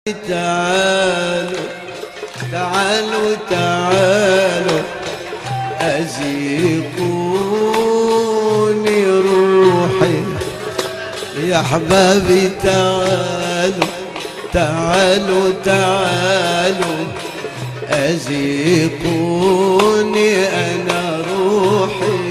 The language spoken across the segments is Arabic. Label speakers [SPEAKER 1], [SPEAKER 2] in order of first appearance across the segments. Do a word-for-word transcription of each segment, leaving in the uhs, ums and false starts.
[SPEAKER 1] تعالوا تعالوا تعالوا أزيقوني روحي يا أحبابي، تعالوا تعالوا تعالوا أزيقوني أنا روحي.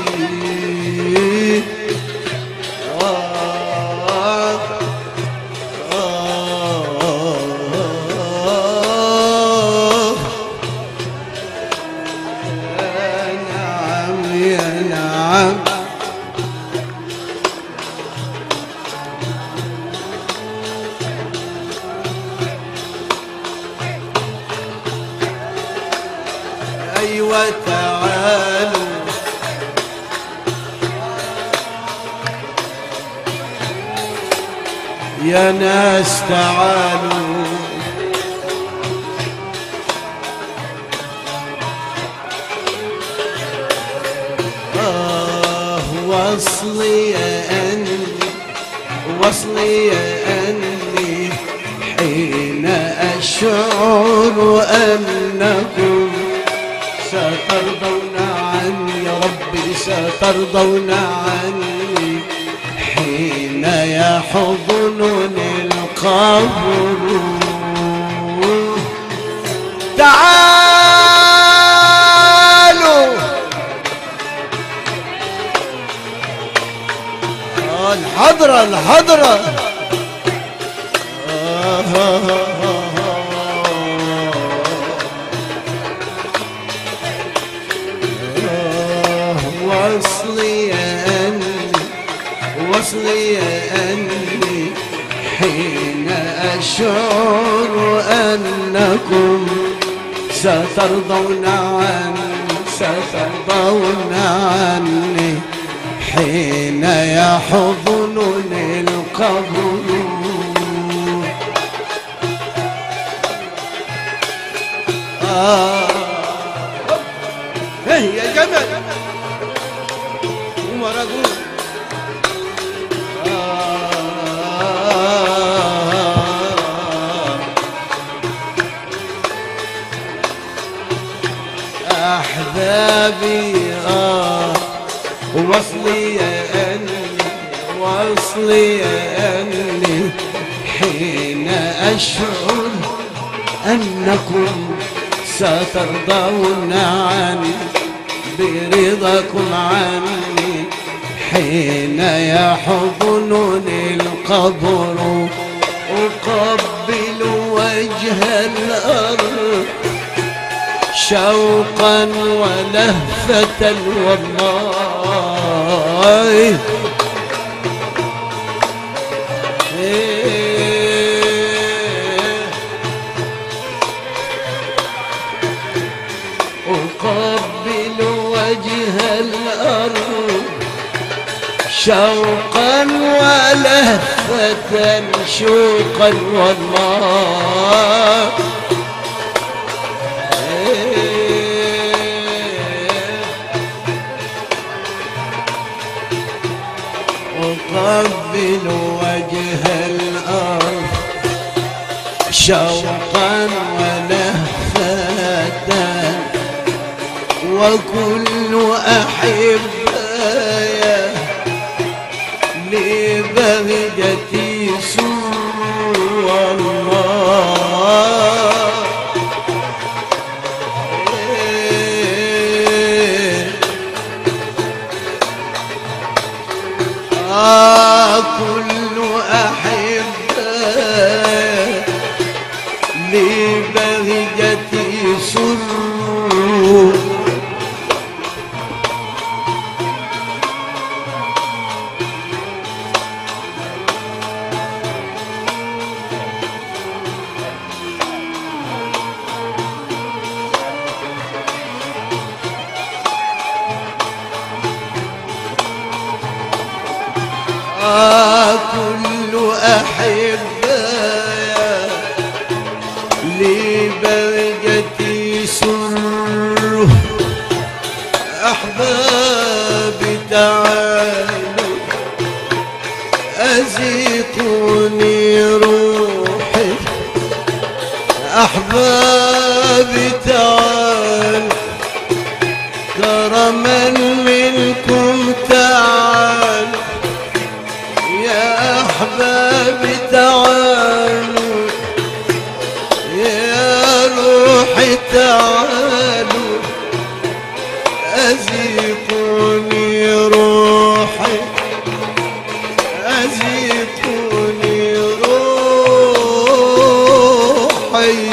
[SPEAKER 1] أيوة تعالوا يا ناس تعالوا، آه وصلي يا أني وصلي يا أني حين أشعر أنكم سترضون عني يا ربي، سترضون عني حين يحضنني القبر. تعالوا الحضرة الحضرة آه آه آه. وصلي يا أني وصلي يا أني حين أشعر أنكم سترضون عني سترضون عني حين يحضنني القبر. آه يا جمل أحبابي آه وصلي يا أني وصلي يا أني حين أشعر أنكم سترضون عني برضاكم عني حين يحضنني القبر. أقبل وجه الأرض شوقا ولهفة والله أقبل وجه الأرض شوقا ولهفة شوقا والله أقبل وجه الأرض شوقا ولهفة وكل أحبايا لبهجتي سوى الله. آه كل أحبايا لبهجتي سوى آه كل أحبايا لبهجتي سر. أحبابي تعالوا أزيقوني روحي أحبابي تعال كرما منكم تعال يا أحبابي تعالوا يا روحي تعالوا أزيقوني روحي أزيقوني روحي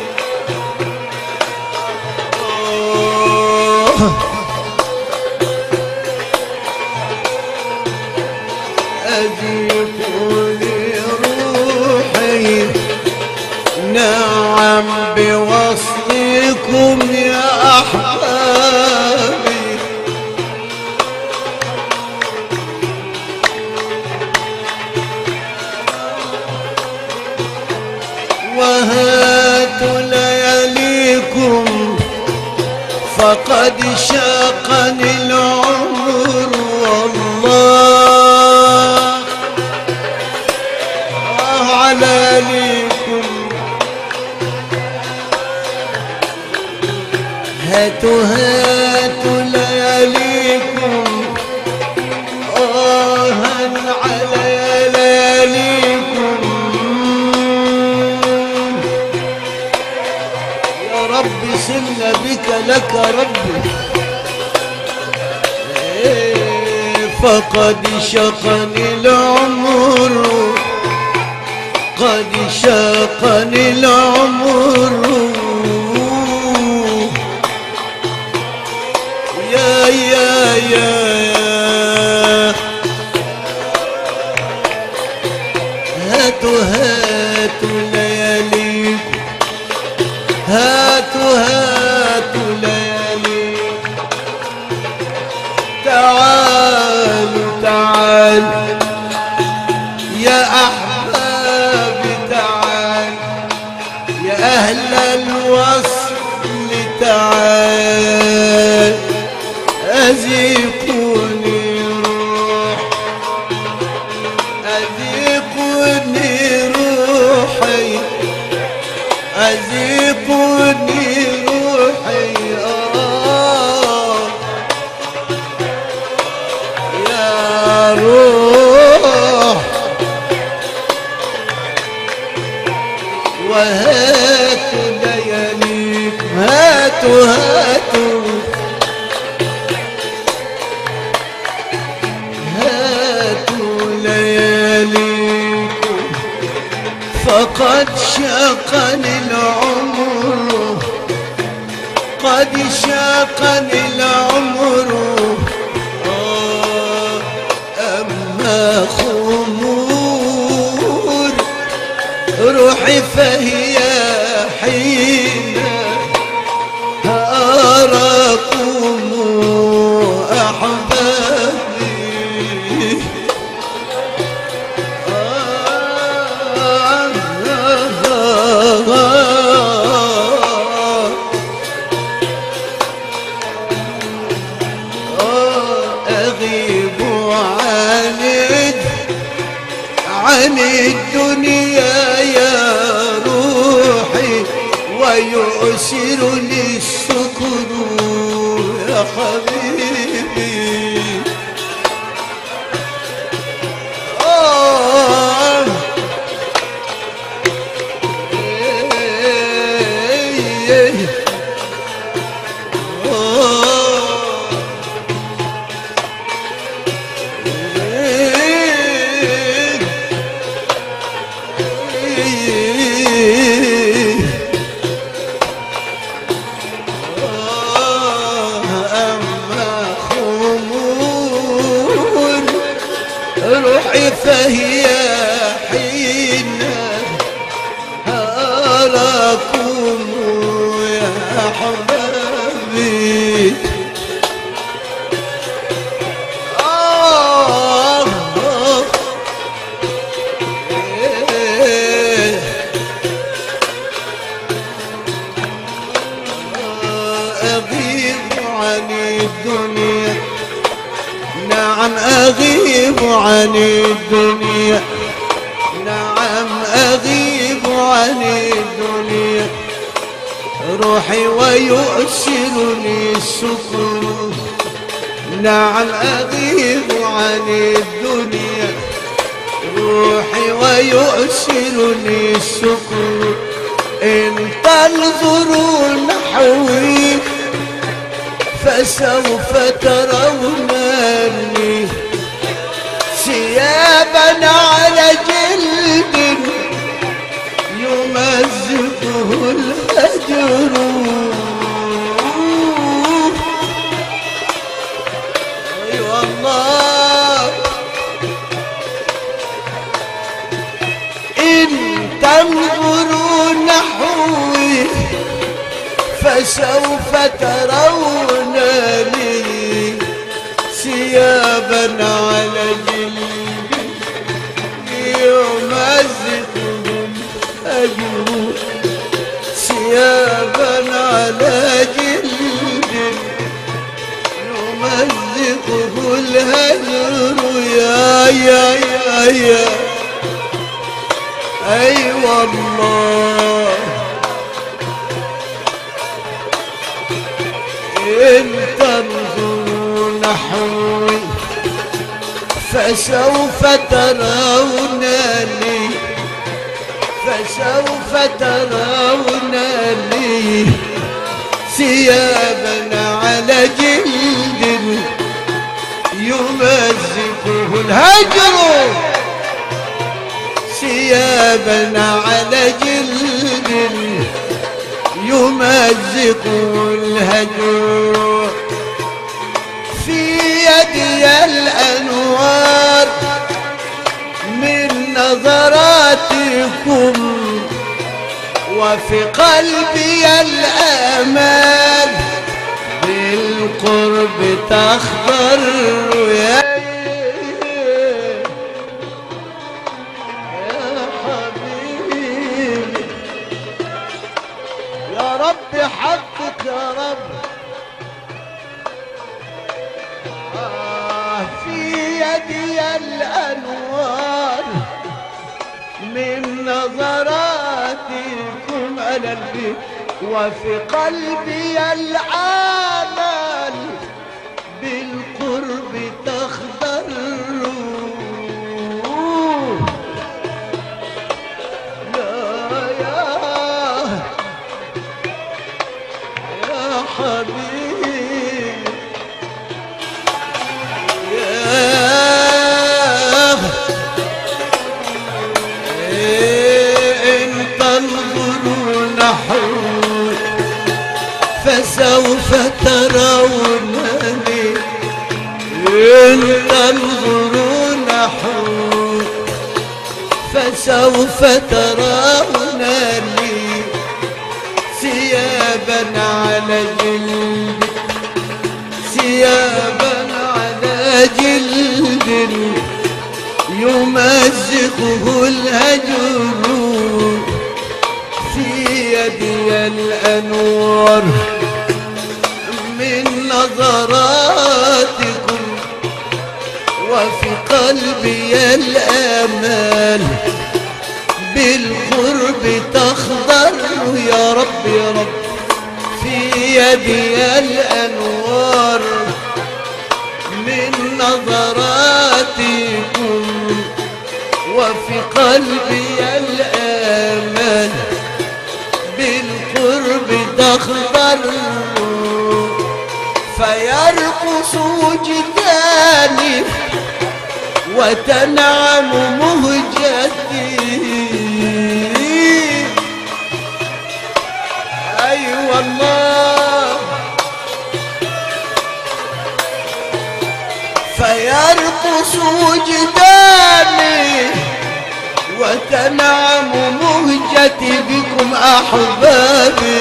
[SPEAKER 1] أزيقوني روحي نعم بوصلكم يا أحبابي وهاتوا لياليكم فقد شاقني العمر والله على ليكم هاتوا هاتوا لياليكم آها على لياليكم يا ربي سلنا بك لك ربي فقد شقني العمر قد شاقني العمر يا يا يا هاتوا هاتوا لياليكم هاتوا هاتوا لياليكم تعالوا تعالوا يا أحبابي تعالوا يا أهل الوصل تعالوا أذيقوني روح أذيقوني روحي أذيقوني روحي آه يا روح وهاتوا لياليكم هاتوا هاتوا فقد شاقني العمر قد شاقني العمر آه أما خمور روحي فهي حين أراكم أحبابي عن الدنيا يا روحي ويؤسرني الشكر يا حبيبي آه روحي فهي حين أراكم يا حبابي آه أغيب عن الدنيا نعم أغيب عن الدنيا نعم أغيب عن عن الدنيا روحي ويؤسرني السكر. نعم أغيب عن الدنيا روحي ويؤسرني السكر. إن تنظروا نحوي فسوف ترونني ثيابا على جلد يمزقه الهجر. اي والله ان تنظروا نحوي فسوف ترونني ثيابا على جلد يمزقه الهجر. ثيابا على جلد يمزقه الهجر. يا يا يا يا اي والله إن تنظروا نحوي فسوف ترونني فسوف ترونني ثيابا على جلد يمزقه الهجر. ثيابا على جلد يمزقه الهجر. في يدي الأنوار من نظراتكم وفي قلبي الآمال بالقرب تخضر. يا حقك يا رب. آه في يدي الأنوار من نظراتكم على البيت وفي قلبي العمل بالقرب تخضر. حبيبي يا إن تنظروا نحوي فسوف ترونني. إن تنظروا نحوي فسوف ترونني ثيابا على جلد ثيابا على جلد يمزقه الهجر. في يدي الأنوار من نظراتكم وفي قلبي الآمال بالقرب تخضر. يا رب يا رب في يدي الأنوار من نظراتكم وفي قلبي الآمال بالقرب تخضر. فيرقص وجداني وتنعم مهجتي. اي والله فيرقص وجداني وتنعم مهجتي بكم احبابي.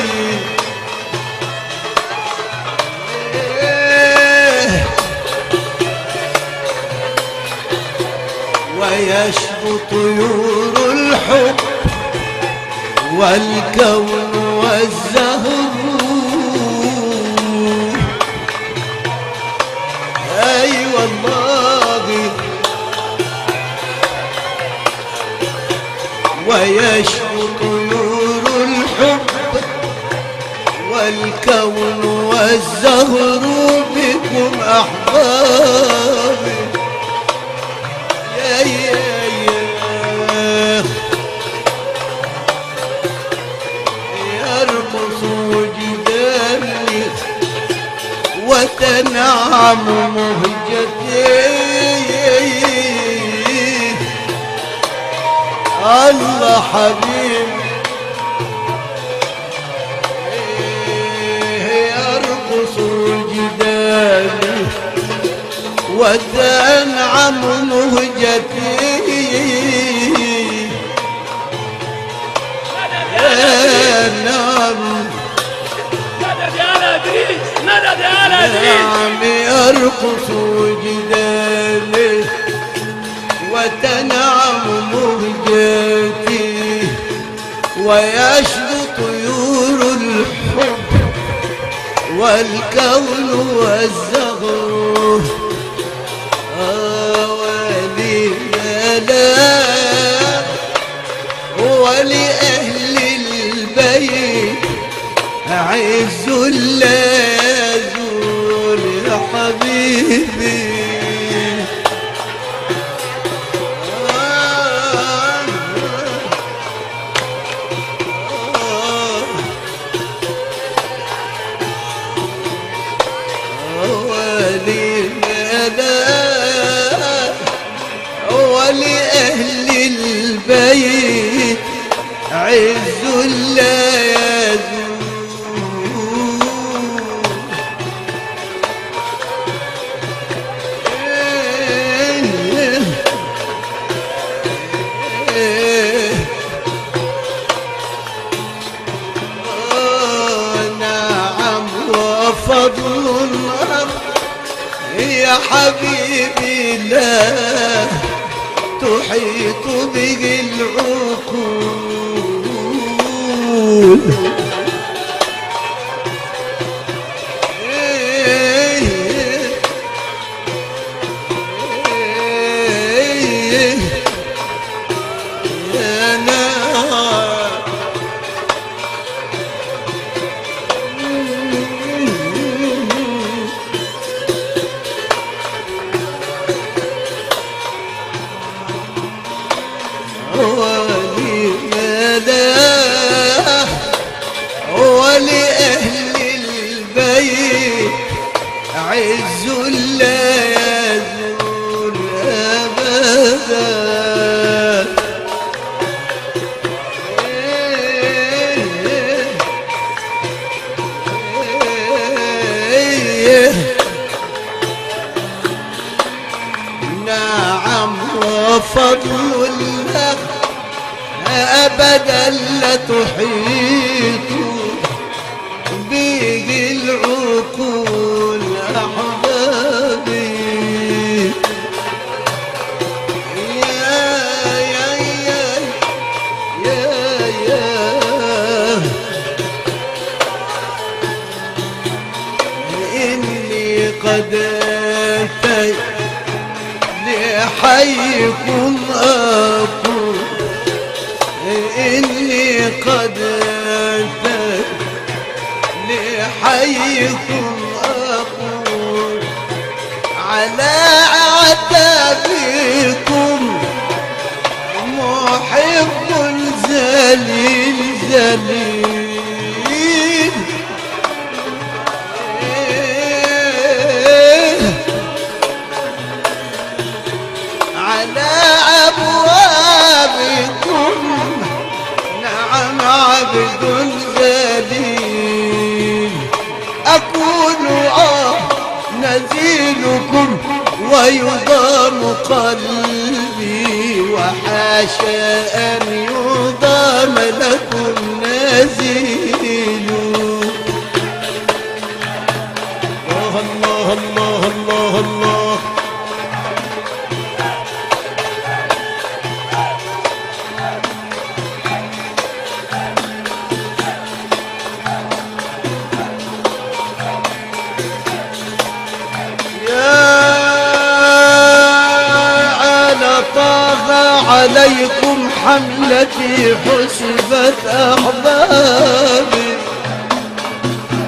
[SPEAKER 1] ويشبو طيور الحب والكون والزهر. اي والله ويشبو طيور والكون والزهر بكم أحبابي. يا يا يا يرقص وجداني وتنعم مهجتي. الله حبيب يرقص وجداني وتنعم مهجتي. نعم
[SPEAKER 2] مدد يا آل إدريس، مدد يا آل إدريس.
[SPEAKER 1] نعم يرقص وجداني وتنعم مهجتي ويشدو طيور الحب والكون والزهر. ولي لا ولأهل البيت عز لا يزول يا حبيبي. ولأهل البيت عز لا يزول. نعم وفضل يا حبيبي لا تحيط به العقول. يا نعم ولأهل البيت عز لا يزول أبدا. نعم وفضل الله أبدا لا تحيط به العقول أحبابي. يا يا يا يا يا إني قد أتيت لحيكم أقول. إني قد أتيت لحيكم أقول على عتابكم محب ذليل ذليل. على أبوابكم نعم عبد ذليل. أكون آه نزيلكم ويضام قلبي وحاشا أن يضام لكم نزيل. الله الله الله الله الله. عليكم حملتي حسبت أحبابي.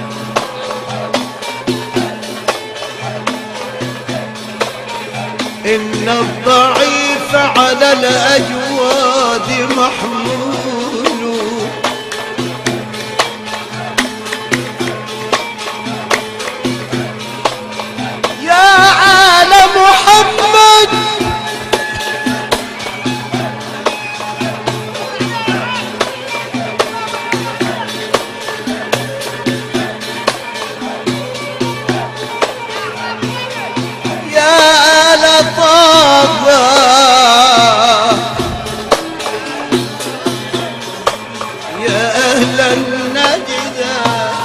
[SPEAKER 1] يا أهل النجدة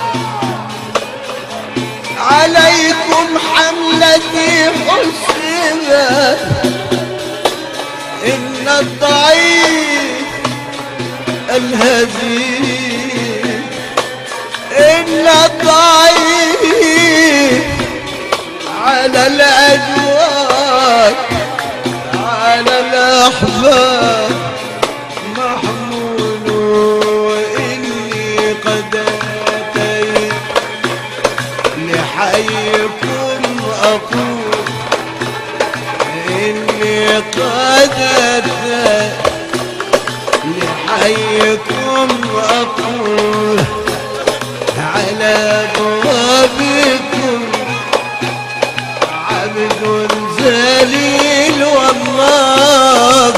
[SPEAKER 1] عليكم حملتي حسبت إن الضعيف الهزيم إن الضعيف على الأجواد على الأحباب محمول وإني قد أتيت لحيكم أقول إني قد أتيت لحيكم أقول على أبوابكم عبد ذليل والله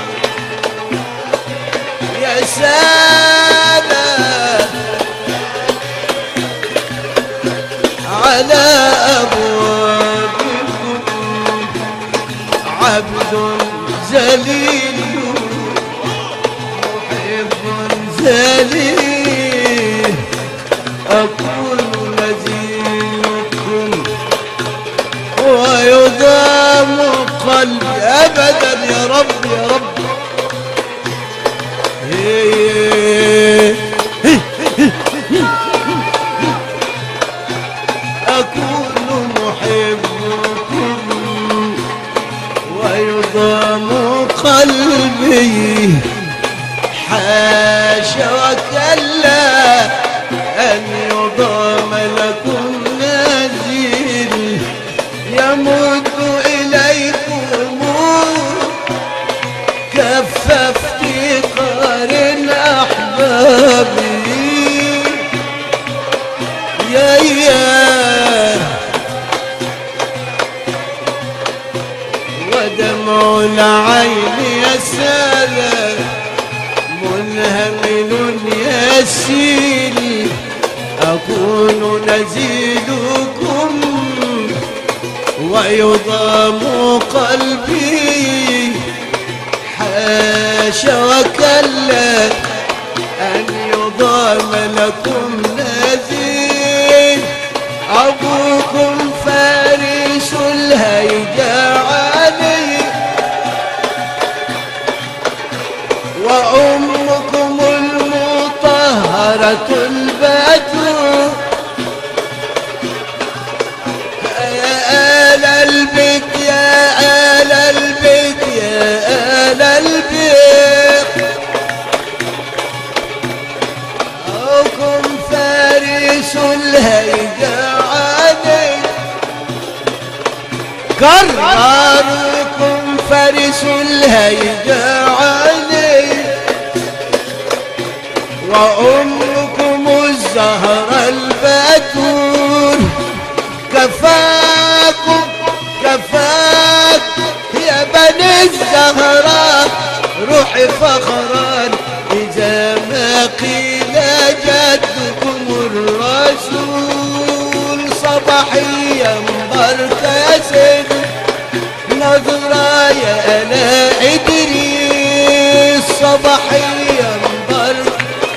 [SPEAKER 1] يا سادة على أبوابكم عبد ذليل محب ذليل أكون نذيركم ويدام قلبي أبدا يا رب يا رب أكون محبكم ويضام قلبي حاشا وكلا أن يضام لكم نذير يمد إليكم كف افتقار أحبابي يا يا ودمع العين يسال منهمل يسيل أكون نزيلكم ويضام قلبي حاشا وكلا أن يضام لكم نذير أبوكم فارس الهيجعاني وأمكم المطهرة البتول يا آل البيت يا آل البيت يا آل البيت أبوكم فارس الهيجعاني كراركم فارس الهيجعاني وأمكم الزهرة البتول كفاكم كفاك يا بني الزهراء روحي فخرا إذا ما قيل جدكم الرسول صباحيا مباركة يا سيدي نظرة يا أنا إدريس صباحيا مباركة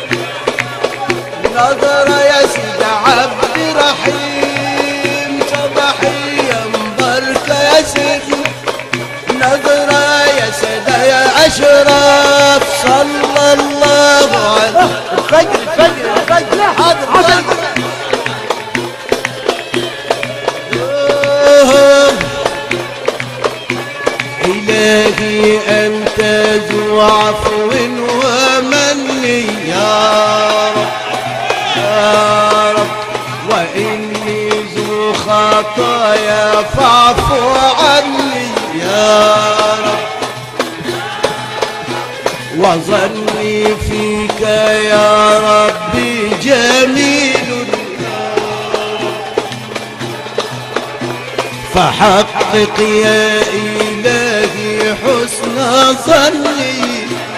[SPEAKER 1] نظرة يا سيد عبد الرحيم صباحية مباركة يا سيد نظرة يا سيدة يا أشرف صلى الله عليه الفجر الفجر الفجر حاضر حاضر إلهي أنت ذو عفو ومن يا رب يا رب وإني ذو خطايا فاعف عني يا رب وظني فيك يا ربي جميل فحقق يا إلهي حسن ظني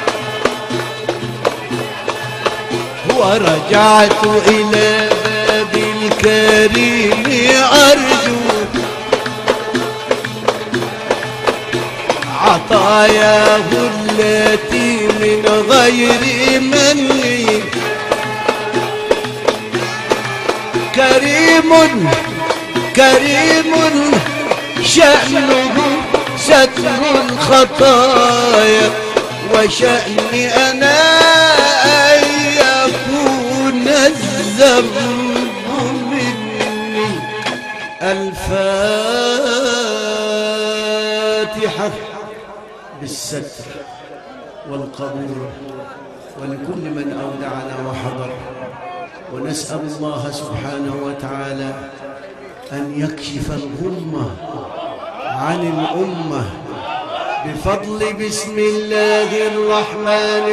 [SPEAKER 1] ورجعت إلى باب الكريم أرجو عطاياه التي من غير مني كريم كريم شأنه ستر الخطايا وشأني أنا أن يكون الذنب مني. الفاتحة بالستر والقبول ولكل من أودعنا وحضر، ونسأل الله سبحانه وتعالى أن يكشف الغمة عن الأمة بفضل بسم الله الرحمن